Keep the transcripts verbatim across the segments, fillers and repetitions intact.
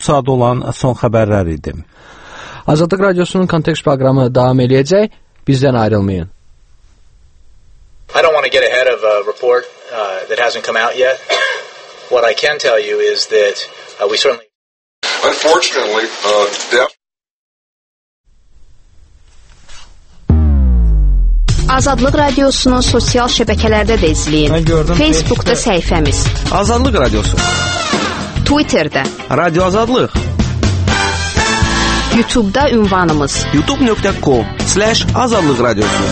saat olan son xəbərlər idi. Azadlıq Radiosunun Kontekst proqramı davam edəcək. Bizdən ayrılmayın. I don't want to get ahead of a report uh, that hasn't come out yet. What I can tell you is that uh, we certainly Unfortunately, uh, death Azadlıq Radiosunu sosial şəbəkələrdə də izləyin. Facebookda səhifəmiz. Azadlıq Radiosu. Twitterdə. Radio Azadlıq. YouTube'da ünvanımız. youtube nöqtə com slash azadlıq radiosu.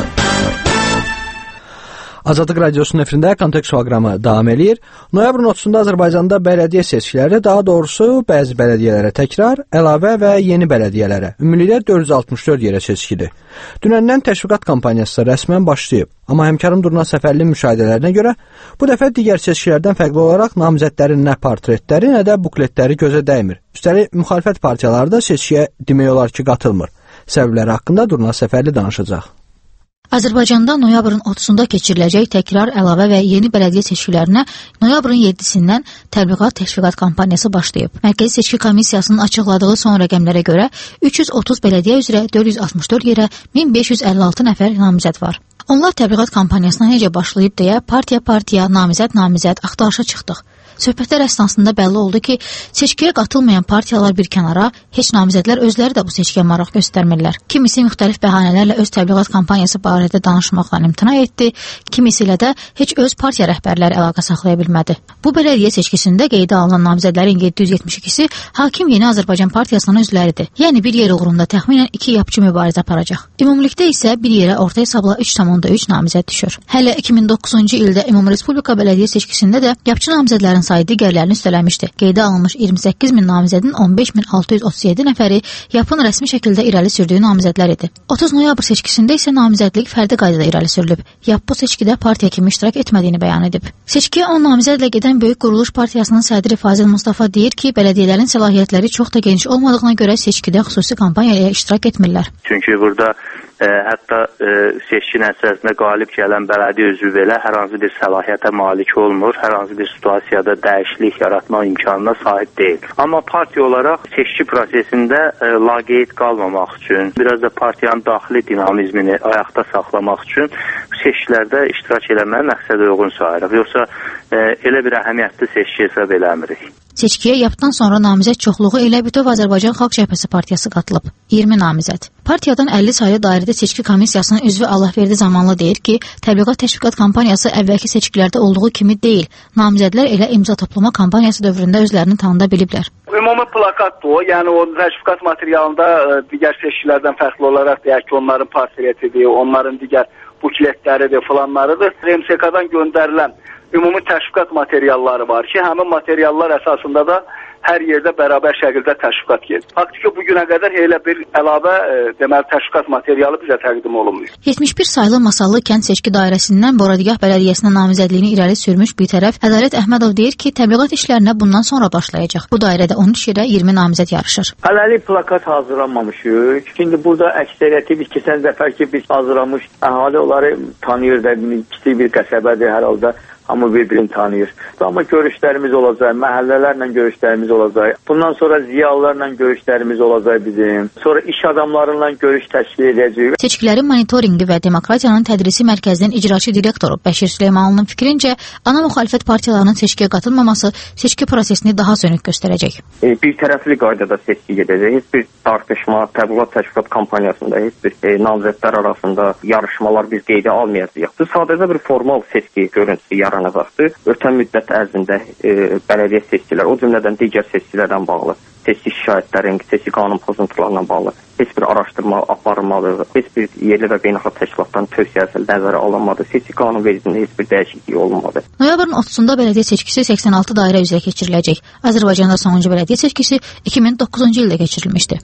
Azadlıq Radiosunun efirində Kontekst proqramı davam edir. Noyabrın otuzunda Azərbaycanda bələdiyyə seçkiləri, daha doğrusu bəzi bələdiyyələrə təkrar, əlavə və yeni bələdiyyələrə, ümumilikdə dörd yüz altmış dörd yerə seçkidir. Dünəndən təşviqat kampaniyası rəsmən başlayıb. Amma həmkarım Durna Səfərlinin müşahidələrinə görə bu dəfə digər seçkilərdən fərqli olaraq namizədlərin nə portretləri, nə də bukletləri gözə dəymir. Üstəlik müxalifət partiyaları da seçkiyə demək olar ki, qatılmır. Səbəbləri haqqında Durna Səfərli danışacaq. Azərbaycanda noyabrın otuzunda keçiriləcək təkrar, əlavə və yeni bələdiyyə seçkilərinə noyabrın yeddisindən təbliğat təşviqat kampaniyası başlayıb. Mərkəzi Seçki Komissiyasının açıqladığı son rəqəmlərə görə üç yüz otuz bələdiyyə üzrə dörd yüz altmış dörd yerə min beş yüz əlli altı nəfər namizəd var. Onlar təbliğat kampaniyasına necə başlayıb deyə partiya-partiya, namizəd-namizəd axtarışa çıxdıq. Söhbətlər əsnasında bəlli oldu ki, seçkiyə qatılmayan partiyalar bir kənara, heç namizədlər özləri də bu seçkiyə maraq göstərmirlər. Kimisi müxtəlif bəhanələrlə öz təbliğat kampaniyası barədə danışmaqdan imtina etdi, kimisi ilə də heç öz partiya rəhbərləri əlaqə saxlaya bilmədi. Bu bələdiyyə seçkisində qeydə alınan namizədlərin yeddi yüz yetmiş ikisi Hakim Yeni Azərbaycan Partiyasının üzvləridir. Yəni bir yer uğrunda təxminən iki yapıcı mübarizə aparacaq. Ümumilikdə isə bir yerə orta hesabla üç tam onda üç namizəd düşür. Hələ iki min doqquzuncu ildə Ümumi Respublika bələdiyyə seçkisində də yapıcı namizədlərin sayı digərlərini üstələmişdi. Qeydə alınmış iyirmi səkkiz min namizədin on beş min altı yüz otuz yeddi nəfəri yapın rəsmi şəkildə irəli sürdüyü namizədlər idi. otuz noyabr seçkisində isə namizədlik fərdi qaydada irəli sürülüb. Yap bu seçkidə partiya kimi iştirak etmədiyini bəyan edib. Seçkiyə on namizədlə gedən Böyük Quruluş Partiyasının sədri Fazil Mustafa deyir ki, bələdiyyələrin səlahiyyətləri çox da geniş olmadığına görə seçkidə xüsusi kampaniyaya iştirak etmirlər. Çünki burada E, hətta e, seçki nəticəsində qalib gələn bələdiyyə üzvü belə hər hansı bir səlahiyyətə malik olmur, hər hansı bir situasiyada dəyişiklik yaratmaq imkanına sahib deyil. Amma partiya olaraq seçki prosesində e, laqeyd qalmamaq üçün, biraz da partiyanın daxili dinamizmini ayaqda saxlamaq üçün seçkilərdə iştirak eləməyə məqsədə uyğun sayırıq. Yoxsa e, elə bir əhəmiyyətli seçki hesab eləmirik. Seçkiyə yapdan sonra namizəd çoxluğu ilə Bütöv Azərbaycan Xalq Cəbhəsi partiyası qatılıb. iyirmi namizəd. Partiyadan əlli saylı dairədə seçki komissiyasının üzvü Allahverdi Zamanlı deyir ki, təbliğat təşviqat kampaniyası əvvəlki seçkilərdə olduğu kimi deyil. Namizədlər elə imza toplama kampaniyası dövründə özlərini tanıda biliblər. Ümumi plakatdır o, yəni o təşviqat materialında digər seçkilərdən fərqli olaraq deyək ki, onların portretidir, onların digər bukletləridir, falanlarıdır. R M S K-dan göndərilən ümumi təşviqat materialları var ki, həmin materiallar əsasında da hər yerdə bərabər şəkildə təşviqat gedir. Faktiki bugünə qədər elə bir əlavə e, deməli təşviqat materialı bizə təqdim olunmuyor. yetmiş bir saylı Masallı kənd seçki dairəsindən Boradigah bələdiyyəsinə namizədliyini irəli sürmüş bir tərəf Ədalət Əhmədov deyir ki, təbliğat işlərinə bundan sonra başlayacaq. Bu dairədə on üç yerə iyirmi namizəd yarışır. Hələlik plakat hazırlanmamışıq. Şimdi burada əksəriyyəti biz keçən dəfər ki biz hazırlamış əhali onları tanıyır da, kiçik bir qəsəbədir hər halda. Amma bir-birini tanıyır. Amma görüşlərimiz olacaq, məhəllələrlə görüşlərimiz olacaq. Bundan sonra ziyalılarla görüşlərimiz olacaq bizim. Sonra iş adamlarıyla görüş təşkil edəcəyik. Seçkilərin monitorinqi və demokratiyanın tədrisi mərkəzinin icraçı direktoru Bəşir Süleymanlının fikrincə, ana müxalifət partiyalarının seçkiyə qatılmaması seçki prosesini daha sönük göstərəcək. E, bir tərəfli qaydada seçki gedəcək. Heç bir tartışma, təbliğat təşviqat kampaniyasında heç bir e, namizədlər arasında yarışmalar biz qeydə almayacağıq. Bu sadəcə bir formal seçki görüntüsü yaranacaq. Ötən müddət ərzində e, bələdiyyə seçkilər, o cümlədən digər seçkilərdən bağlı, seçki şikayətlərin, seçki qanun pozuntularına bağlı heç bir araşdırma aparılmadı, heç bir yerli və beynəlxalq təşkilatların tövsiyəsi nəzərə alınmadı, seçki qanunvericiliyində heç bir dəyişiklik olunmadı. Noyabrın otuzunda bələdiyyə seçkisi səksən altı dairə üzrə keçiriləcək. Azərbaycanda sonuncu bələdiyyə seçkisi iki min doqquzuncu ildə keçirilmişdi.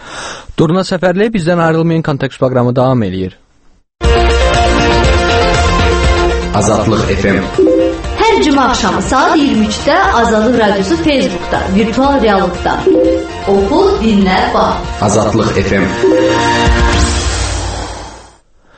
Durna Səfərli bizdən ayrılmayın kontekst proqramı davam edir. Azadlıq F M. Hər cümə axşamı saat iyirmi üçdə Azadlıq Radiosu Facebookda, virtual reallıqda. Oxu, dinlə, bax. Azadlıq F M.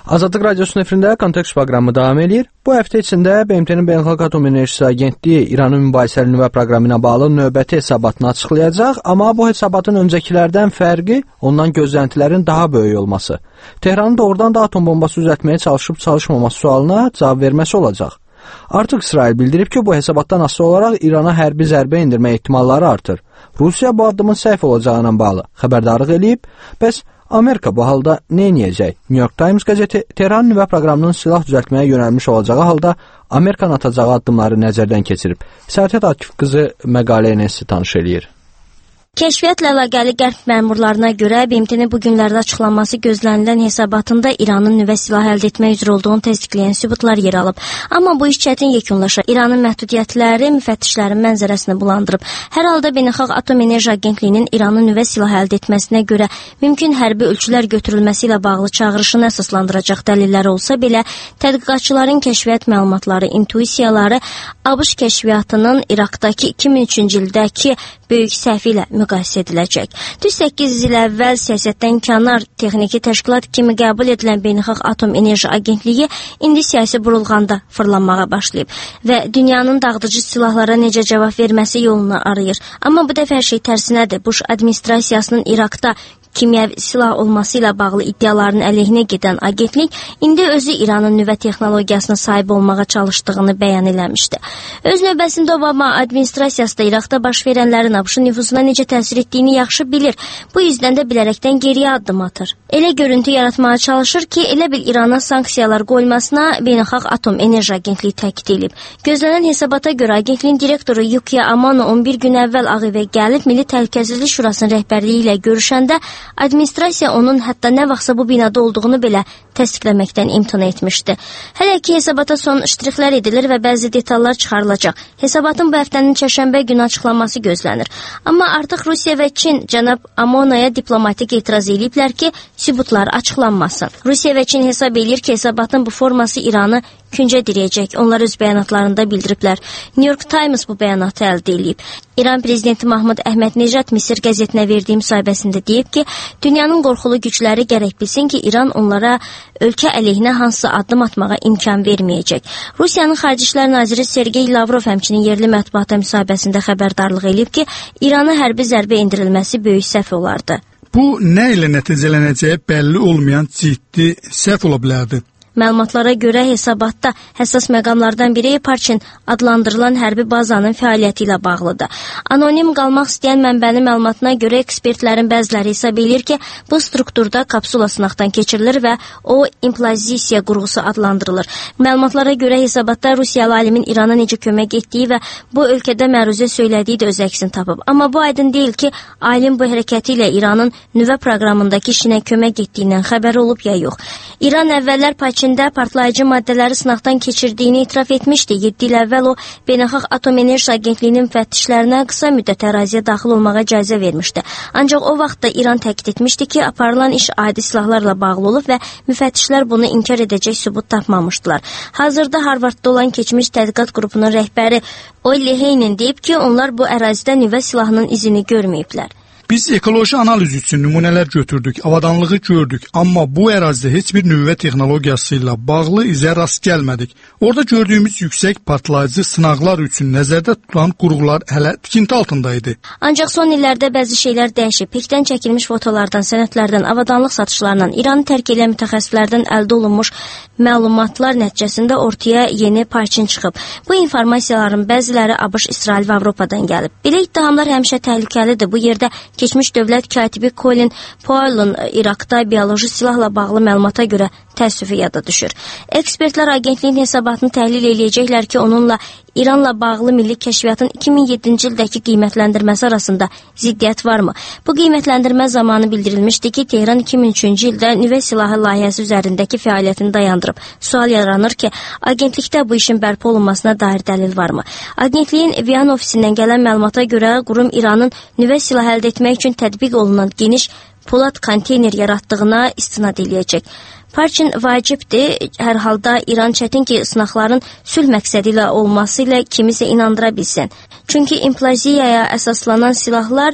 Azadlıq Radiosunun efirində Kontekst proqramı davam edir. Bu həftə içində B M T-nin Beynəlxalq Atom Enerjisi Agentliyi İranın mübahisəli nüvə proqramı ilə bağlı növbəti hesabatını açıqlayacaq, amma bu hesabatın öncəkilərdən fərqi ondan gözləntilərin daha böyük olması. Tehranın doğrudan da atom bombası düzəltməyə çalışıb-çalışmaması sualına cavab verməsi olacaq. Artıq İsrail bildirib ki, bu hesabatdan asılı olaraq İrana hərbi zərbə endirmə ehtimalları artır. Rusiya bu addımın səhv olacağına bağlı xəbərdarlıq eləyib. Bəs Amerika bu halda nə edəcək? New York Times qəzeti Tehran nüvə proqramının silah düzəltməyə yönəlmiş olacağı halda Amerikanın atacağı addımları nəzərdən keçirib. Sərhəd Akif qızı məqaləyə nəsə tanış eləyir. Kəşfiyyatla əlaqəli qərb məmurlarına görə B M T-nin bu günlərdə açıqlanması gözlənilən hesabatında İranın nüvə silahı əldə etmək üzrə olduğunu təsdiqləyən sübutlar yer alıb. Amma bu iş çətin yekunlaşır. İranın məhdudiyyətləri müfəttişlərin mənzərəsini bulandırıb. Hər halda Beynəlxalq Atom Enerji Agentliyinin İranın nüvə silahı əldə etməsinə görə mümkün hərbi ölçülər götürülməsi ilə bağlı çağırışını əsaslandıracaq dəlilləri olsa belə, tədqiqatçıların kəşfiyyat məlumatları, intuisiyaları ABŞ kəşfiyyatının İraqdakı iki min üçüncü ildəki böyük səhvi ilə müqayisə ediləcək. Düz səkkiz il əvvəl siyasətdən kənar texniki təşkilat kimi qəbul edilən Beynəlxalq Atom Enerji Agentliyi indi siyasi burulğanda fırlanmağa başlayıb və dünyanın dağıdıcı silahlara necə cavab verməsi yolunu arayır. Amma bu dəfə hər şey tərsinədir. Bush administrasiyasının İraqda kimyəvi silah olması ilə bağlı iddiaların əleyhinə gedən agentlik indi özü İranın nüvə texnologiyasına sahib olmağa çalışdığını bəyan eləmişdi. Öz növbəsində Obama administrasiyası da İraqda baş verənlərin ABŞ nüfuzuna necə təsir etdiyini yaxşı bilir. Bu yüzdən də bilərəkdən geriyə addım atır. Elə görüntü yaratmağa çalışır ki, elə bil İrana sanksiyalar qoymasına Beynəlxalq Atom Enerji Agentliyi təkid edib. Gözlənən hesabata görə agentliyin direktoru Yukiya Amano on bir gün əvvəl Ağ Evə gəlib Milli Təhlükəsizlik Şurasının rəhbərliyi ilə görüşəndə administrasiya onun hətta nə vaxtsa bu binada olduğunu belə təsdiqləməkdən imtina etmişdi. Hələ ki hesabata son ştrixlər edilir və bəzi detallar çıxarılacaq. Hesabatın bu həftənin çərşənbə günü açıqlanması gözlənir. Amma artıq Rusiya və Çin cənab Amonoya diplomatik etiraz ediblər ki, sübutlar açıqlanmasın. Rusiya və Çin hesab edir ki, hesabatın bu forması İranı küncə dirəyəcək. Onlar öz bəyanatlarında bildiriblər. New York Times bu bəyanatı əldə edib. İran prezidenti Mahmud Əhmədnecad Misir qəzetinə verdiyi müsahibəsində deyib ki, dünyanın qorxulu gücləri gərək bilsin ki, İran onlara ölkə əleyhinə hansı addım atmağa imkan verməyəcək. Rusiyanın Xarici İşlər Naziri Sergey Lavrov həmçinin yerli mətbuata müsahibəsində xəbərdarlıq edib ki, İrana hərbi zərbə endirilməsi böyük səhv olardı. Bu nə ilə nəticələnəcəyi bəlli olmayan ciddi səhv ola bilərdi. Məlumatlara görə hesabatda həssas məqamlardan biri Parçin adlandırılan hərbi bazanın fəaliyyəti ilə bağlıdır. Anonim qalmaq istəyən mənbənin məlumatına görə ekspertlərin bəziləri hesab edir ki, bu strukturda kapsula sınaqdan keçirilir və o implazisiya qurğusu adlandırılır. Məlumatlara görə hesabatda Rusiyalı alimin İrana necə kömək etdiyi və bu ölkədə məruzə söylədiyi də öz əksini tapıb. Amma bu aydın deyil ki, alim bu hərəkəti ilə İranın nüvə proqramındakı işinə kömək etdiyindən xəbər olub ya yox. İran əvvəllər Parçin İçində partlayıcı maddələri sınaqdan keçirdiyini etiraf etmişdi. yeddi il əvvəl o, Beynəlxalq Atom Enerji Agentliyinin müfəttişlərinə qısa müddət əraziyə daxil olmağa icazə vermişdi. Ancaq o vaxtda İran təkid etmişdi ki, aparılan iş adi silahlarla bağlı olub və müfəttişlər bunu inkar edəcək sübut tapmamışdılar. Hazırda Harvardda olan keçmiş tədqiqat qrupunun rəhbəri Olli Heynin deyib ki, onlar bu ərazidə nüvə silahının izini görməyiblər. Biz ekoloji analiz üçün nümunələr götürdük, avadanlığı gördük, amma bu ərazidə heç bir nüvə texnologiyası ilə bağlı izə rast gəlmədik. Orada gördüyümüz yüksək partlayıcı sınaqlar üçün nəzərdə tutulan qurğular hələ tikinti altındaydı. Ancaq son illərdə bəzi şeylər dəyişib. Pekdən çəkilmiş fotolardan, sənədlərdən, avadanlıq satışlarından, İranı tərk edən mütəxəssislərdən əldə olunmuş məlumatlar nəticəsində ortaya yeni Parçin çıxıb. Bu informasiyaların bəziləri ABŞ, İsrail və Avropadan gəlib. Belə ittihamlar həmişə təhlükəlidir. Bu yerdə keçmiş dövlət katibi Colin Powell'ın İraqda bioloji silahla bağlı məlumata görə təəssüfü yada düşür. Ekspertlər agentliyin hesabatını təhlil eləyəcəklər ki, onunla İranla bağlı milli kəşfiyyatın iki min yeddinci ildəki qiymətləndirməsi arasında ziddiyyət varmı? Bu qiymətləndirmə zamanı bildirilmişdi ki, Tehran iki min üçüncü ildə nüvə silahı layihəsi üzərindəki fəaliyyətini dayandırıb. Sual yaranır ki, agentlikdə bu işin bərpa olunmasına dair dəlil varmı? Agentliyin Viyana ofisindən gələn məlumata görə qurum İranın nüvə silahı əldə etmək üçün tətbiq olunan geniş polad konteyner yaratdığına istinad eləyəcək. Parçin vacibdir, hər halda İran çətin ki, sınaqların sülh məqsədi ilə olması ilə kimisə inandıra bilsin. Çünki implaziyaya əsaslanan silahlar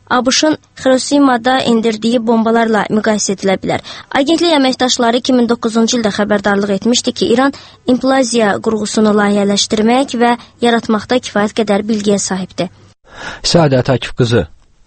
ABŞ-ın Hiroşimada endirdiyi bombalarla müqayisə edilə bilər. Agentlik əməkdaşları iki min doqquzuncu ildə xəbərdarlıq etmişdi ki, İran implaziya qurğusunu layihələşdirmək və yaratmaqda kifayət qədər bilgiyə sahibdir. Səadət Akif qızı.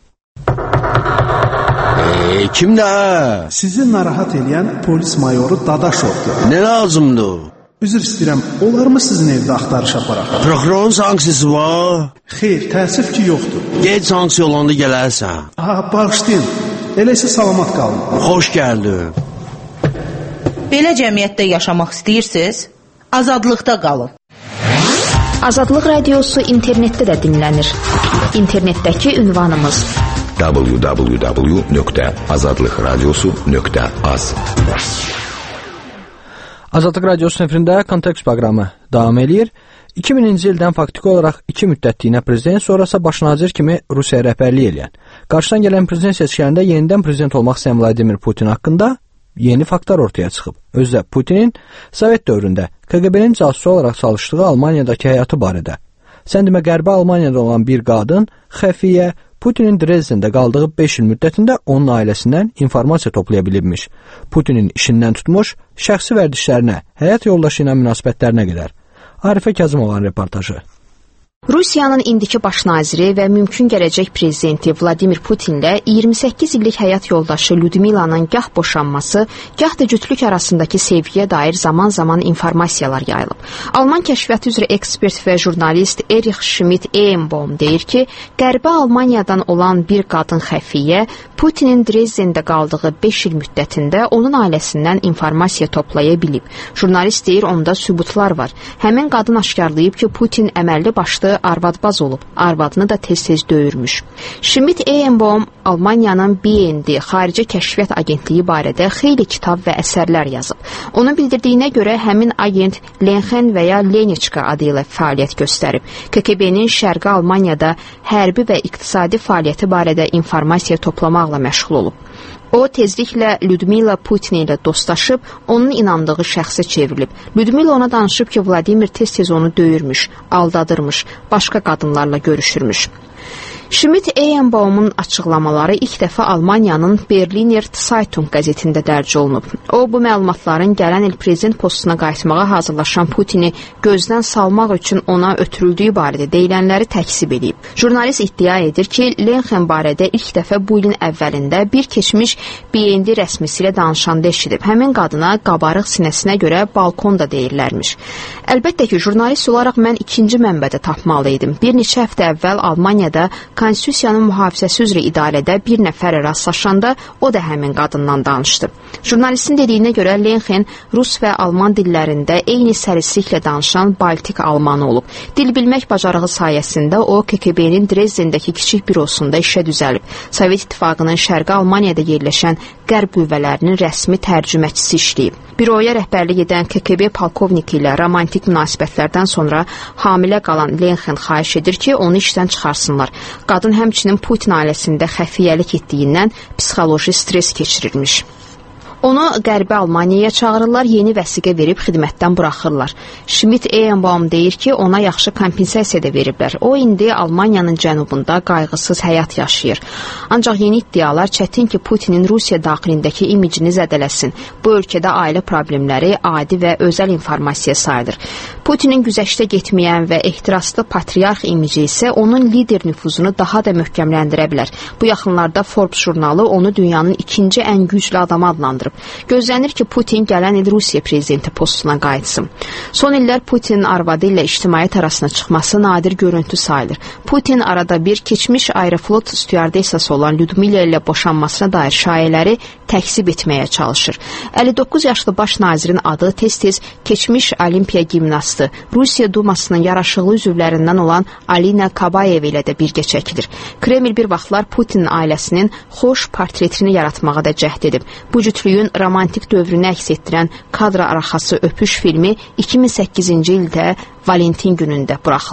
Eee, kimdə? Sizi narahat edən polis mayoru Dadaşovdur. Nə lazımdır? Üzr istəyirəm, olar mı sizin evdə axtarış aparaq? Prokurorun sanksiyası var? Xeyr, təəssüf ki, yoxdur. Gec sanksiya olanda gələrsən. Aha, bağışlayın. Elə isə salamat qalın. Xoş gəldin. Belə cəmiyyətdə yaşamaq istəyirsiniz? Azadlıqda qalın. Azadlıq radiosu internetdə də dinlənir. İnternetdəki ünvanımız w w w nöqtə azadlıq radiosu nöqtə az. Azadlıq Radiosu efirində Kontekst proqramı davam edir. iki mininci ildən faktiki olaraq iki müddətliyinə prezident, sonrasa baş nazir kimi Rusiya rəhbərlik edən, qarşıdan gələn prezident seçkilərində yenidən prezident olmaq istəyən Vladimir Putin haqqında yeni faktlar ortaya çıxıb. Özdə Putinin Sovet dövründə K G B-nin casusu olaraq çalışdığı Almaniyadakı həyatı barədə. Sən demə, Qərbi Almaniyada olan bir qadın, xəfiyyə, Putinin Dresdendə qaldığı beş il müddətində onun ailəsindən informasiya toplaya bilibmiş. Putinin işindən tutmuş, şəxsi vərdişlərinə, həyat yoldaşı ilə münasibətlərinə qədər. Arifə Kazımovanın reportajı. Rusiyanın indiki baş naziri və mümkün gələcək prezidenti Vladimir Putinlə iyirmi səkkiz illik həyat yoldaşı Lyudmilanın gah boşanması, gah da cütlük arasındakı sevgiyə dair zaman-zaman informasiyalar yayılıb. Alman kəşfiyyatı üzrə ekspert və jurnalist Erich Schmidt-Ehenbaum deyir ki, Qərbi Almaniyadan olan bir qadın xəfiyyə Putinin Dresdendə qaldığı beş il müddətində onun ailəsindən informasiya toplaya bilib. Jurnalist deyir, onda sübutlar var. Həmin qadın aşkarlayıb ki, Putin əməlli başlı arvadbaz olub, arvadını da tez-tez döyürmüş. Schmidt-Ehenbaum Almaniyanın B N D Xarici Kəşfiyyat Agentliyi barədə xeyli kitab və əsərlər yazıb. Onun bildirdiyinə görə həmin agent Lenchen və ya Leniçka adı ilə fəaliyyət göstərib. K G B-nin Şərqi Almaniyada hərbi və iqtisadi fəaliyyəti barədə informasiya toplamaqla məşğul olub. O, tezliklə Lyudmila Putin ilə dostlaşıb, onun inandığı şəxsə çevrilib. Lyudmila ona danışıb ki, Vladimir tez-tez onu döyürmüş, aldadırmış, başqa qadınlarla görüşürmüş. Schmidt-Ehenbaumun açıqlamaları ilk dəfə Almaniyanın Berliner Zeitung qəzetində dərc olunub. O, bu məlumatların gələn il prezident postuna qayıtmağa hazırlaşan Putini gözdən salmaq üçün ona ötürüldüyü barədə deyilənləri təksib edib. Jurnalist iddia edir ki, Lenchen barədə ilk dəfə bu ilin əvvəlində bir keçmiş B N D rəsmisi ilə danışanda eşidib. Həmin qadına qabarıq sinəsinə görə balkon da deyirlərmiş. Əlbəttə ki, jurnalist olaraq mən ikinci mənbədə tapmalı idim. Bir neçə həftə əvvəl Almaniyada Konstitusiyanın mühafizəsi üzrə idarədə bir nəfərə rastlaşanda o da həmin qadından danışdı. Jurnalistin dediyinə görə Lenchen rus və alman dillərində eyni səlisliklə danışan Baltik almanı olub. Dil bilmək bacarığı sayəsində o K G B-nin Drezdendəki kiçik bürosunda işə düzəlib. Sovet İttifaqının Şərqi Almaniyada yerləşən qərb qüvvələrinin rəsmi tərcüməçisi işləyib. Büroya rəhbərlik edən K G B polkovniki ilə romantik münasibətlərdən sonra hamilə qalan Lenchen xahiş edir ki, onu işdən çıxarsınlar. Qadın həmçinin Putin ailəsində xəfiyyəlik etdiyindən psixoloji stres keçirirmiş. Onu Qərbi Almaniyaya çağırırlar, yeni vəsiqə verib xidmətdən buraxırlar. Schmidt-Ehenbaum deyir ki, ona yaxşı kompensasiya da veriblər. O, indi Almaniyanın cənubunda qayğısız həyat yaşayır. Ancaq yeni iddialar çətin ki, Putinin Rusiya daxilindəki imicini zədələsin. Bu ölkədə ailə problemləri adi və özəl informasiya sayılır. Putinin güzəştə getməyən və ehtiraslı patriarx imici isə onun lider nüfuzunu daha da möhkəmləndirə bilər. Bu yaxınlarda Forbes jurnalı onu dünyanın ikinci ən güclü adamı adlandırıb. Gözlənir ki, Putin gələn il Rusiya prezidenti postuna qayıtsın. Son illər Putinin arvadı ilə ictimaiyyət arasına çıxması nadir görüntü sayılır. Putin arada bir keçmiş Aeroflot stüardessası olan Lyudmila ilə boşanmasına dair şayələri təksib etməyə çalışır. əlli doqquz yaşlı baş nazirin adı tez-tez keçmiş olimpiya gimnastı, Rusiya Dumasının yaraşıqlı üzvlərindən olan Alina Kabayeva ilə də birgə çəkilir. Kreml bir vaxtlar Putinin ailəsinin xoş portretini yaratmağa da cəhd edib. Bu cütlüyün romantik dövrünü əks etdirən kadra arxası öpüş filmi iki min səkkizinci ildə Valentin günündə buraxılıb.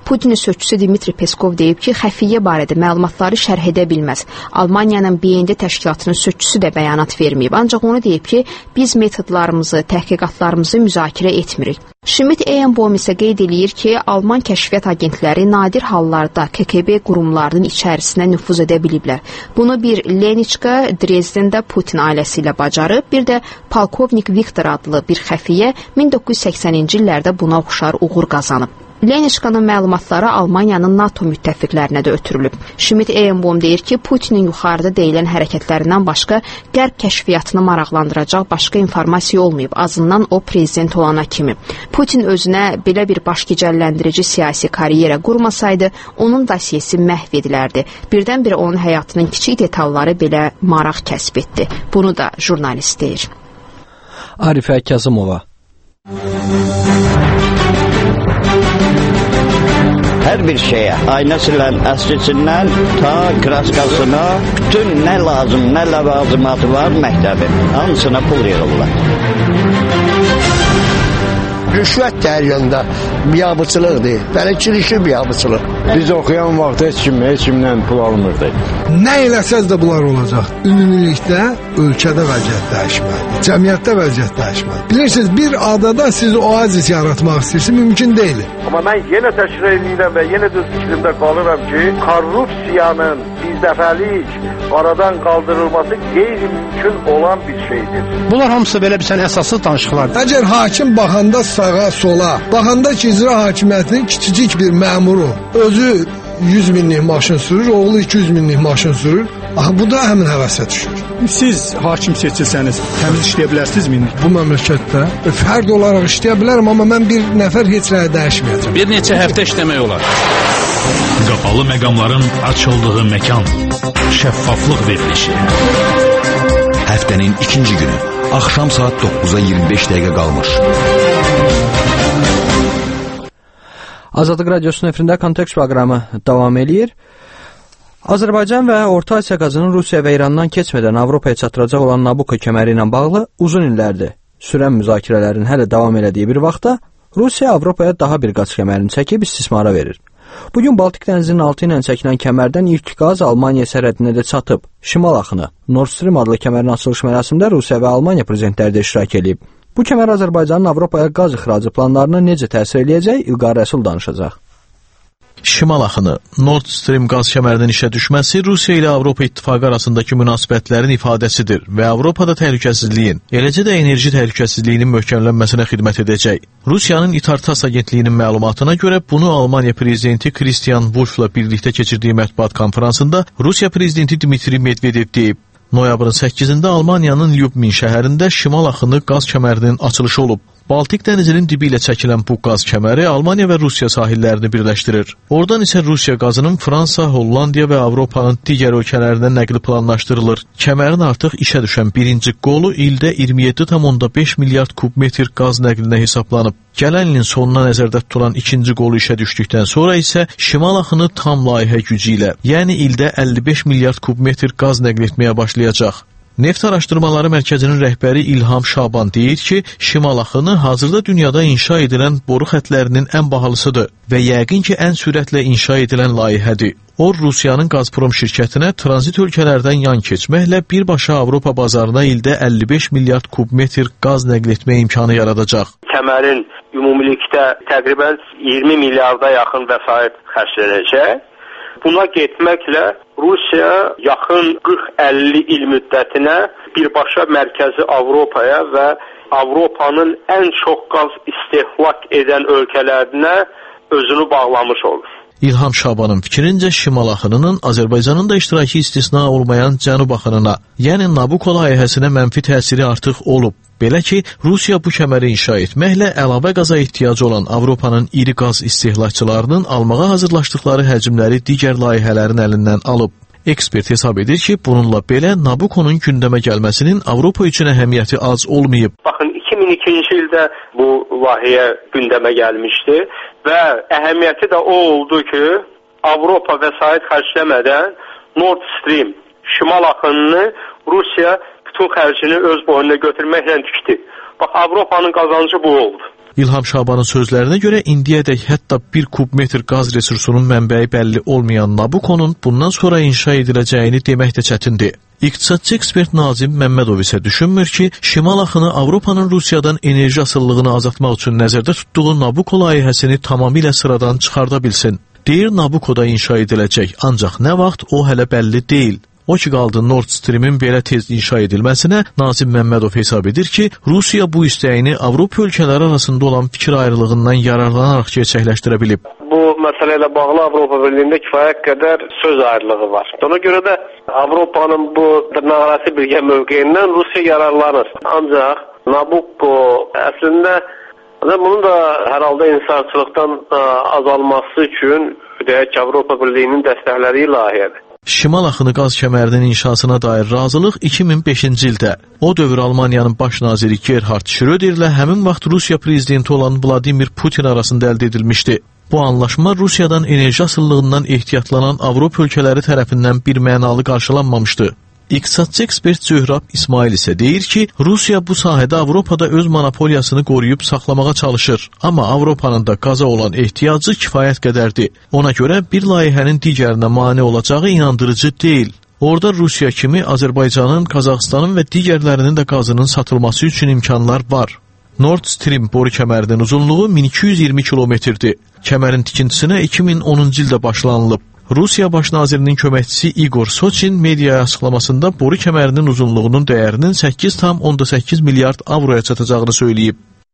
Putinin sözçüsü Dmitri Peskov deyib ki, xəfiyyə barədə məlumatları şərh edə bilməz. Almaniyanın B N D təşkilatının sözçüsü də bəyanat verməyib. Ancaq onu deyib ki, biz metodlarımızı, təhqiqatlarımızı müzakirə etmirik. Schmidt-Eyenbaum isə qeyd eləyir ki, Alman kəşfiyyat agentləri nadir hallarda K G B qurumlarının içərisinə nüfuz edə biliblər. Bunu bir Leniçka Dresdendə Putin ailəsi ilə bacarıb, bir də Polkovnik Viktor adlı bir xəfiyyə min doqquz yüz səksəninci illərdə buna oxşar uğur qazanıb. Leniçkanın məlumatları Almaniyanın NATO müttəfiqlərinə də ötürülüb. Schmidt-Eyenbaum deyir ki, Putinin yuxarıda deyilən hərəkətlərindən başqa qərb kəşfiyyatını maraqlandıracaq başqa informasiya olmayıb, azından o prezident olana kimi. Putin özünə belə bir başgicəlləndirici siyasi karyera qurmasaydı, onun dosiyesi məhv edilərdi. Birdən-birə onun həyatının kiçik detalları belə maraq kəsb etdi. Bunu da jurnalist deyir. Arifə Kazımova. Hər bir şeyə, ayna silən əskisindən ta kraskasına, bütün nə lazım, nə ləvazimatı var məktəbin, hamısına pul yığırlar. Rüşvət dəyərində biabıçılıqdır, bələdçilikli biabıçılıq. Biz oxuyan vaxt heç kim, heç kimdən pul almırdı. Nə eləsəz də bunlar olacaq. Ümumilikdə ölkədə vəziyyət dəyişməlidir, cəmiyyətdə vəziyyət dəyişməlidir. Bilirsiniz, bir adada siz oazis yaratmaq istəyirsiniz, mümkün deyil. Amma mən yenə təkrar edirəm və yenə də fikrimdə qalıram ki, korrupsiyanın birdəfəlik aradan qaldırılması qeyri-mümkün olan bir şeydir. Bunlar hamısı belə bir sən əsaslı danışıqlardır. Əgər hakim baxanda sağa, sola, baxanda ki, icra hakimiyyətinin kiçicik bir məmuru özü yüz minlik maşın sürür, oğlu iki yüz minlik maşın sürür, axı bu da həmin həvəsə düşür. Siz hakim seçilsəniz, təmiz işləyə bilərsinizmi? Bu məmləkətdə fərd olaraq işləyə bilərəm, amma mən bir nəfər heç nəyə dəyişməyəcəm. Bir neçə həftə işləmək olar. Qapalı məqamların açıldığı məkan. Şəffaflıq verilişi. Həftənin ikinci günü. Axşam saat doqquza iyirmi beş dəqiqə qalmış. Azadlıq Radiosunun efirində Kontekst proqramı davam eləyir. Azərbaycan və Orta Asiya qazının Rusiya və İrandan keçmədən Avropaya çatdıracaq olan Nabucco kəməri ilə bağlı uzun illərdir sürən müzakirələrin hələ davam elədiyi bir vaxtda Rusiya Avropaya daha bir qaz kəmərini çəkib istismara verir. Bugün Baltik dənizinin altı ilə çəkilən kəmərdən ilk qaz Almaniya sərhədinə də çatıb. Şimal axını Nord Stream adlı kəmərin açılış mərasimində Rusiya və Almaniya prezidentləri də iştirak edib. Bu kəmər Azərbaycanın Avropaya qaz ixracı planlarına necə təsir eləyəcək? İlqar Rəsul danışacaq. Şimal axını Nord Stream qaz kəmərinin işə düşməsi Rusiya ilə Avropa İttifaqı arasındakı münasibətlərin ifadəsidir və Avropada təhlükəsizliyin, eləcə də enerji təhlükəsizliyinin möhkəmlənməsinə xidmət edəcək. Rusiyanın İTARTASS agentliyinin məlumatına görə bunu Almaniya prezidenti Christian Wolffla birlikdə keçirdiyi mətbuat konfransında Rusiya prezidenti Dmitri Medvedev deyib. Noyabrın səkkizində Almaniyanın Lyubmin şəhərində şimal axını qaz kəmərinin açılışı olub. Baltik dənizinin dibi ilə çəkilən bu qaz kəməri Almaniya və Rusiya sahillərini birləşdirir. Oradan isə Rusiya qazının Fransa, Hollandiya və Avropanın digər ölkələrinə nəqli planlaşdırılır. Kəmərin artıq işə düşən birinci qolu ildə iyirmi yeddi tam beş milyard kubmetr qaz nəqlinə hesablanıb. Gələn ilin sonuna nəzərdə tutulan ikinci qolu işə düşdükdən sonra isə şimal axını tam layihə gücü ilə, yəni ildə əlli beş milyard kubmetr qaz nəql etməyə başlayacaq. Neft Araşdırmaları Mərkəzinin rəhbəri İlham Şaban deyir ki, şimal axını hazırda dünyada inşa edilən boru xətlərinin ən bahalısıdır və yəqin ki, ən sürətlə inşa edilən layihədir. O, Rusiyanın Gazprom şirkətinə tranzit ölkələrdən yan keçməklə birbaşa Avropa bazarına ildə əlli beş milyard kubmetr qaz nəql etmə imkanı yaradacaq. Kəmərin ümumilikdə təqribən iyirmi milyarda yaxın vəsait xərclənəcək. Buna getməklə Rusiya yaxın qırx əlli il müddətinə birbaşa mərkəzi Avropaya və Avropanın ən çox qaz istehlak edən ölkələrinə özünü bağlamış olur. İlham Şabanın fikrincə şimal axınının Azərbaycanın da iştirakı istisna olmayan cənub axınına, yəni Nabucco layihəsinə mənfi təsiri artıq olub. Belə ki, Rusiya bu kəməri inşa etməklə əlavə qaza ehtiyacı olan Avropanın iri qaz istehlakçılarının almağa hazırlaşdıqları həcmləri digər layihələrin əlindən alıb. Ekspert hesab edir ki, bununla belə Nabucco'nun gündəmə gəlməsinin Avropa üçün əhəmiyyəti az olmayıb. Baxın, iki min ikinci ildə bu layihə gündəmə gəlmişdi və əhəmiyyəti də o oldu ki, Avropa vəsait xərcləmədən Nord Stream şimal axınını Rusiya bütün xərcini öz boynuna götürməklə tikdi. Bax, Avropanın qazancı bu oldu. İlham Şabanın sözlərinə görə indiyədək hətta bir kub metr qaz resursunun mənbəyi bəlli olmayan Nabukonun bundan sonra inşa ediləcəyini demək də çətindir. İqtisadçı ekspert Nazim Məmmədov isə düşünmür ki, Şimal axını Avropanın Rusiyadan enerji asıllığını azaltmaq üçün nəzərdə tutduğu Nabuko layihəsini tamamilə sıradan çıxarda bilsin. Deyir, Nabukoda inşa ediləcək, ancaq nə vaxt o hələ bəlli deyil. O ki qaldı Nord Stream-in belə tez inşa edilməsinə, Nazim Məmmədov hesab edir ki, Rusiya bu istəyini Avropa ölkələri arasında olan fikir ayrılığından yararlanaraq gerçəkləşdirə bilib. Bu məsələ ilə bağlı Avropa Birliyində kifayət qədər söz ayrılığı var. Ona görə də Avropanın bu dırnaqarası birgə mövqeyindən Rusiya yararlanır. Ancaq Nabucco əslində bunun da hər halda insarçılıqdan azalması üçün deyək ki, Avropa Birliyinin dəstəkləri layihədir. Şimal axını qaz kəmərinin inşasına dair razılıq iki min beşinci ildə o dövr Almaniyanın baş naziri Gerhard Schröder ilə həmin vaxt Rusiya prezidenti olan Vladimir Putin arasında əldə edilmişdi. Bu anlaşma Rusiyadan enerji asıllığından ehtiyatlanan Avropa ölkələri tərəfindən bir mənalı qarşılanmamışdı. İqtisadçı ekspert Zöhrab İsmail isə deyir ki, Rusiya bu sahədə Avropada öz monopoliyasını qoruyub saxlamağa çalışır. Amma Avropanın da qaza olan ehtiyacı kifayət qədərdir. Ona görə bir layihənin digərinə mane olacağı inandırıcı deyil. Orada Rusiya kimi Azərbaycanın, Qazaxıstanın və digərlərinin də qazının satılması üçün imkanlar var. Nord Stream boru kəmərinin uzunluğu min iki yüz iyirmi kilometrdir. Kəmərin tikintisinə iki min onuncu ildə başlanılıb. Rusiya baş nazirinin köməkçisi Igor Sochin mediaya açıqlamasında boru kəmərinin uzunluğunun dəyərinin səkkiz tam onda səkkiz milyard avroya çatacağını söyləyib.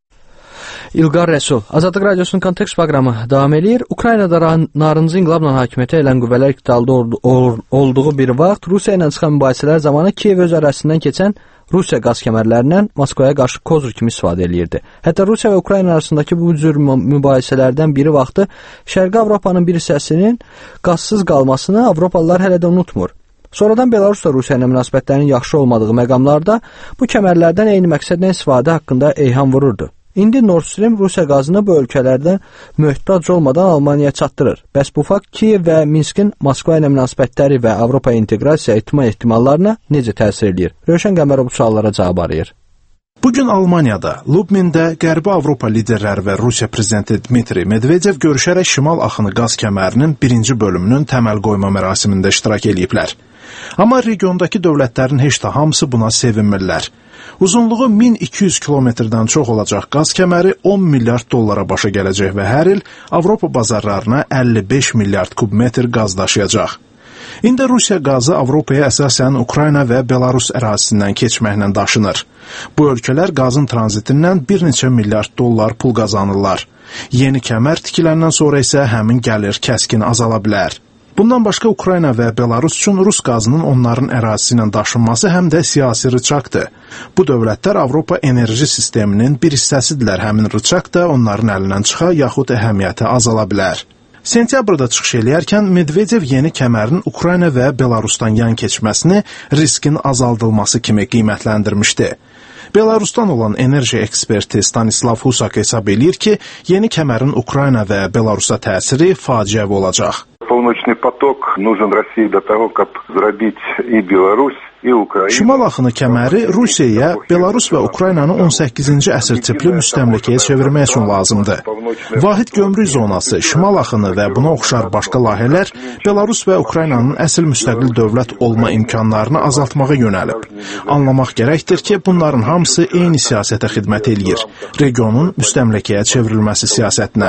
İlqar Rəsul, Azadlıq Radiosunun Kontekst proqramı davam edir. Ukraynada narıncı inqilabla hakimiyyətə elən qüvvələr iqtidarda olduğu bir vaxt Rusiya ilə çıxan mübahisələr zamanı Kiyev öz ərazisindən keçən Rusiya qaz kəmərlərindən Moskvaya qarşı kozur kimi istifadə eləyirdi. Hətta Rusiya və Ukrayna arasındakı bu cür mübahisələrdən biri vaxtı Şərqi Avropanın bir hissəsinin qazsız qalmasını Avropalılar hələ də unutmur. Sonradan Belarusla Rusiya ilə münasibətlərinin yaxşı olmadığı məqamlarda bu kəmərlərdən eyni məqsədlə istifadə haqqında eyham vururdu. İndi Nord Stream Rusiya qazını bu ölkələrdən möhtac olmadan Almaniyaya çatdırır. Bəs bu fakt Kiyev və Minskin Moskva ilə münasibətləri və Avropaya inteqrasiya etmə ehtimallarına necə təsir edir? Rövşən Qəmərov bu suallara cavab arayır. Bugün Almaniyada, Lubmində Qərbi Avropa liderləri və Rusiya prezidenti Dmitri Medvedev görüşərək Şimal axını qaz kəmərinin birinci bölümünün təməl qoyma mərasimində iştirak ediblər. Amma regiondakı dövlətlərin heç də hamısı buna sevinmirlər. Uzunluğu min iki yüz kilometrdən çox olacaq qaz kəməri on milyard dollara başa gələcək və hər il Avropa bazarlarına əlli beş milyard kubmetr qaz daşıyacaq. İndi Rusiya qazı Avropaya əsasən Ukrayna və Belarus ərazisindən keçməklə daşınır. Bu ölkələr qazın tranzitindən bir neçə milyard dollar pul qazanırlar. Yeni kəmər tikiləndən sonra isə həmin gəlir kəskin azala bilər. Bundan başqa Ukrayna və Belarus üçün Rus qazının onların ərazisi ilə daşınması həm də siyasi rıçaqdır. Bu dövlətlər Avropa enerji sisteminin bir hissəsidirlər. Həmin rıçaq da onların əlindən çıxa yaxud əhəmiyyəti azala bilər. Sentyabrda çıxış eləyərkən Medvedev yeni kəmərin Ukrayna və Belarusdan yan keçməsini riskin azaldılması kimi qiymətləndirmişdi. Belarusdan olan enerji eksperti Stanislav Husak hesab eləyir ki, yeni kəmərin Ukrayna və Belarusa təsiri faciəvi olacaq. Полночный поток нужен России для того, как зарабить и Беларусь, и Украину. Şimal axını kəməri Rusiyaya, Belarus və Ukraynanı on səkkizinci əsr tipli müstəmləkəyə çevirmək üçün lazımdır. Vahid gömrük zonası, şimal axını və buna oxşar başqa layihələr Belarus və Ukraynanın əsl müstəqil dövlət olma imkanlarını azaltmağa yönəlib. Anlamaq gərəkdir ki, bunların hamısı eyni siyasətə xidmət eləyir. Regionun müstəmləkəyə çevrilməsi siyasətinə.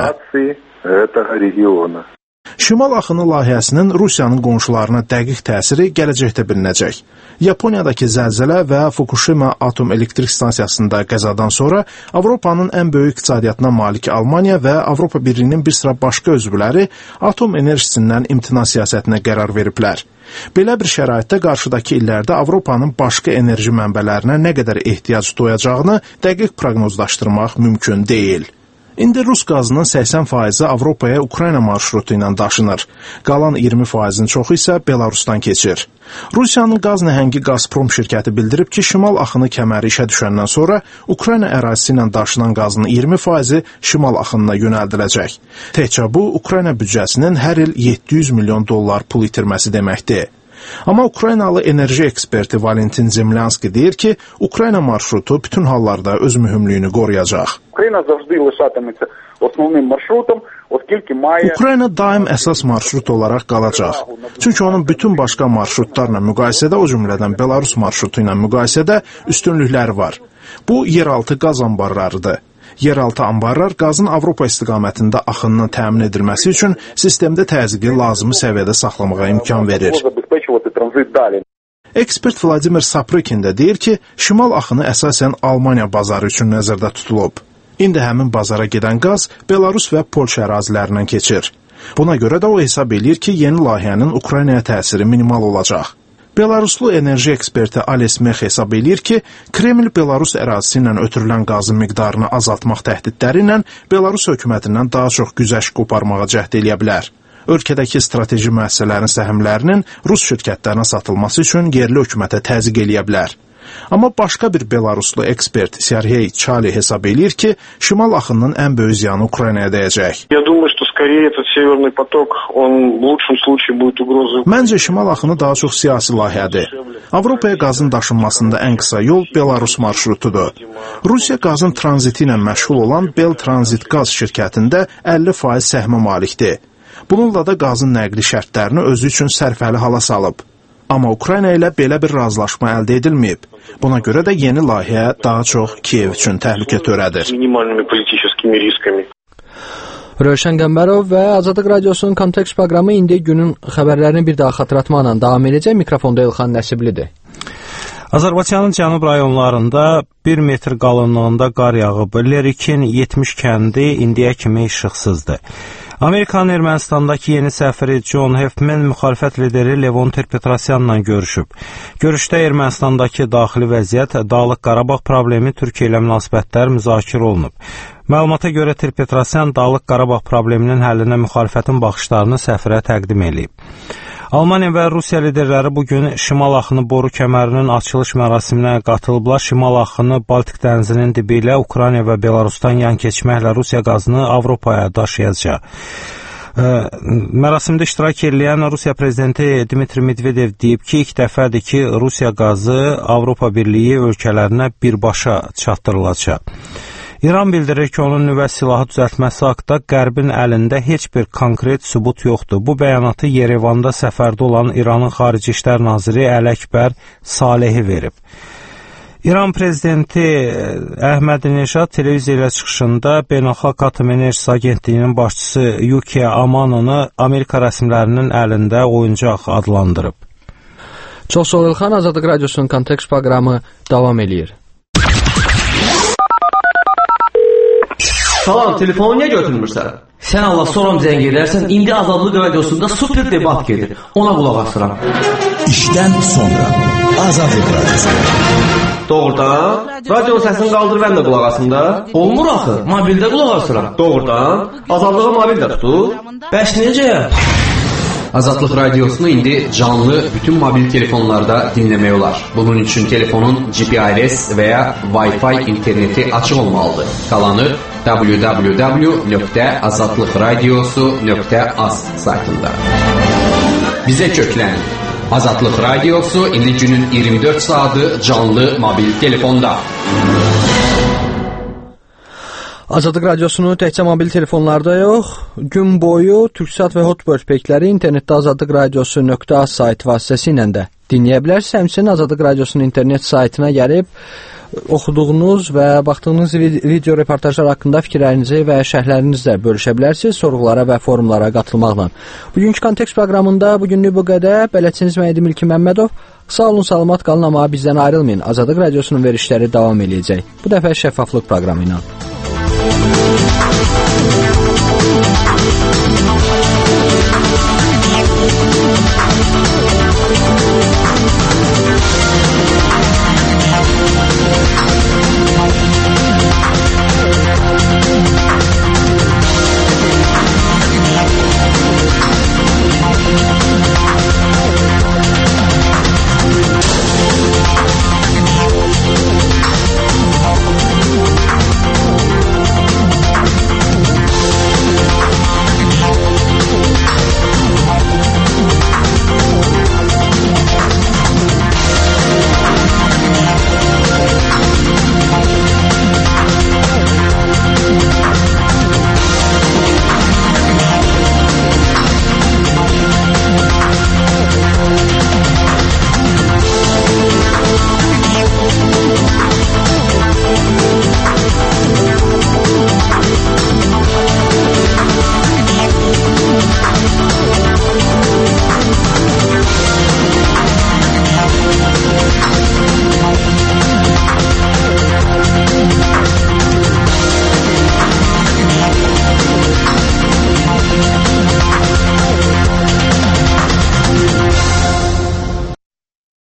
Şimal axını layihəsinin Rusiyanın qonşularına dəqiq təsiri gələcəkdə bilinəcək. Yaponiyadakı zəlzələ və Fukushima atom elektrik stansiyasında qəzadan sonra Avropanın ən böyük iqtisadiyyatına malik Almaniya və Avropa Birliyinin bir sıra başqa üzvləri atom enerjisindən imtina siyasətinə qərar veriblər. Belə bir şəraitdə qarşıdakı illərdə Avropanın başqa enerji mənbələrinə nə qədər ehtiyac duyacağını dəqiq proqnozlaşdırmaq mümkün deyil. İndi Rus qazının səksən faizi Avropaya Ukrayna marşrutu ilə daşınır. Qalan iyirmi faizin çoxu isə Belarusdan keçir. Rusiyanın qaz nəhəngi Gazprom şirkəti bildirib ki, şimal axını kəməri işə düşəndən sonra Ukrayna ərazisi ilə daşınan qazın iyirmi faizi şimal axınına yönəldiləcək. Təkcə bu, Ukrayna büdcəsinin hər il yeddi yüz milyon dollar pul itirməsi deməkdir. Amma Ukraynalı enerji eksperti Valentin Zemlyanski deyir ki, Ukrayna marşrutu bütün hallarda öz mühümlüyünü qoruyacaq. Ukrayna завжди лишатиметься основним маршрутом, оскільки має Ukrayna daim əsas marşrut olaraq qalacaq. Çünki onun bütün başqa marşrutlarla müqayisədə, o cümlədən Belarus marşrutu ilə müqayisədə üstünlükləri var. Bu yeraltı qaz anbarlarıdır. Yeraltı anbarlar qazın Avropa istiqamətində axınının təmin edilməsi üçün sistemdə təzyiqi lazımi səviyyədə saxlamağa imkan verir. Ekspert Vladimir Saprykin də deyir ki, şimal axını əsasən Almaniya bazarı üçün nəzərdə tutulub. İndi həmin bazara gedən qaz Belarus və Polşa ərazilərindən keçir. Buna görə də o hesab eləyir ki, yeni layihənin Ukraynaya təsiri minimal olacaq. Belaruslu enerji eksperti Ales Mex hesab eləyir ki, Kreml Belarus ərazisi ilə ötürülən qazın miqdarını azaltmaq təhdidləri ilə Belarus hökumətindən daha çox güzəşt qoparmağa cəhd eləyə bilər. Ölkədəki strateji müəssisələrin səhmlərinin Rus şirkətlərinə satılması üçün yerli hökumətə təzyiq eləyə bilər. Amma başqa bir Belaruslu ekspert Sergey Chali hesab eləyir ki, şimal axınının ən böyük ziyanı Ukraynaya dəyəcək. Məncə şimal axını daha çox siyasi layihədir. Avropaya qazın daşınmasında ən qısa yol Belarus marşrutudur. Rusiya qazın tranziti ilə məşğul olan Bel Transit qaz şirkətində əlli faiz səhmə malikdir. Bununla da qazın nəqli şərtlərini özü üçün sərfəli hala salıb. Amma Ukrayna ilə belə bir razılaşma əldə edilməyib. Buna görə də yeni layihə daha çox Kiyev üçün təhlükə törədir. Rövşən Qəmbərov və Azadlıq Radiosunun Kontekst proqramı indi günün xəbərlərini bir daha xatırlatmaqla davam edəcək. Mikrofonda İlxan Nəsiblidir. Azərbaycanın cənub rayonlarında bir metr qalınlığında qar yağıb. Lerikin yetmiş kəndi indiyə kimi işıqsızdır. Amerikanın Ermənistandakı yeni səfiri John Hefman müxalifət lideri Levon Ter-Petrosyanla görüşüb. Görüşdə Ermənistandakı daxili vəziyyət, Dağlıq Qarabağ problemi, Türkiyə ilə münasibətlər müzakirə olunub. Məlumata görə Ter-Petrosyan Dağlıq Qarabağ probleminin həllinə müxalifətin baxışlarını səfirə təqdim edib. Almaniya və Rusiya liderləri bugün Şimal axını boru kəmərinin açılış mərasiminə qatılıblar. Şimal axını Baltik dənizinin dibi ilə Ukrayna və Belarusdan yan keçməklə Rusiya qazını Avropaya daşıyacaq. Mərasimdə iştirak edən Rusiya prezidenti Dmitri Medvedev deyib ki, ilk dəfədir ki, Rusiya qazı Avropa Birliyi ölkələrinə birbaşa çatdırılacaq. İran bildirir ki, onun nüvə silahı düzəltməsi haqda Qərbin əlində heç bir konkret sübut yoxdur. Bu bəyanatı Yerevanda səfərdə olan İranın Xarici İşlər Naziri Əl-Əkbər Salehi verib. İran prezidenti Əhmədinejad televiziya ilə çıxışında Beynəlxalq Atom Enerjisi Agentliyinin başçısı Yukiya Amanonu Amerika rəsmilərinin əlində oyuncaq adlandırıb. Çox sağ ol İlxan. Azadlıq Radiosunun Kontekst proqramı davam edir. Salam, telefonu niyə götürmürsən? Sən Allah sorum zəng edərsən, indi Azadlıq Radiosunda super debat gedir. Ona qulaq asıram. İşdən sonra Azadlıq Radiosu. Doğrudan? Radionun səsini qaldır, mən də qulaq asım da. Olmur axı, mobildə qulaq asıram. Doğrudan? Azadlığı mobildə tutur. Bəs necə? Azadlıq Radiosunu indi canlı bütün mobil telefonlarda dinləmək olar. Bunun üçün telefonun G P R S və ya Wi-Fi interneti açıq olmalıdır. Qalanı w w w nöqtə azadlıqradiosu nöqtə az saytında. Bizə köklənin. Azadlıq Radiosu indi günün iyirmi dörd saatı canlı mobil telefonda. Azadlıq Radiosunu təkcə mobil telefonlarda yox, gün boyu Türksat və Hotbird pekləri internetdə azadlıq radiosu nöqtə az sayt vasitəsilə də dinləyə bilərsiniz. Həmçinin Azadlıq Radiosunun internet saytına gəlib oxuduğunuz və baxdığınız video reportajlar haqqında fikirlərinizi və şərhlərinizi də bölüşə bilərsiniz sorğulara və forumlara qatılmaqla. Bugünkü Kontekst proqramında bugünlük bu qədər. Bələdçiniz mən İlkin Məmmədov. Sağ olun, salamat qalın, amma bizdən ayrılmayın. Azadlıq Radiosunun verişləri davam edəcək. Bu dəfə şəffaflıq proqramı ilə. We'll be right back.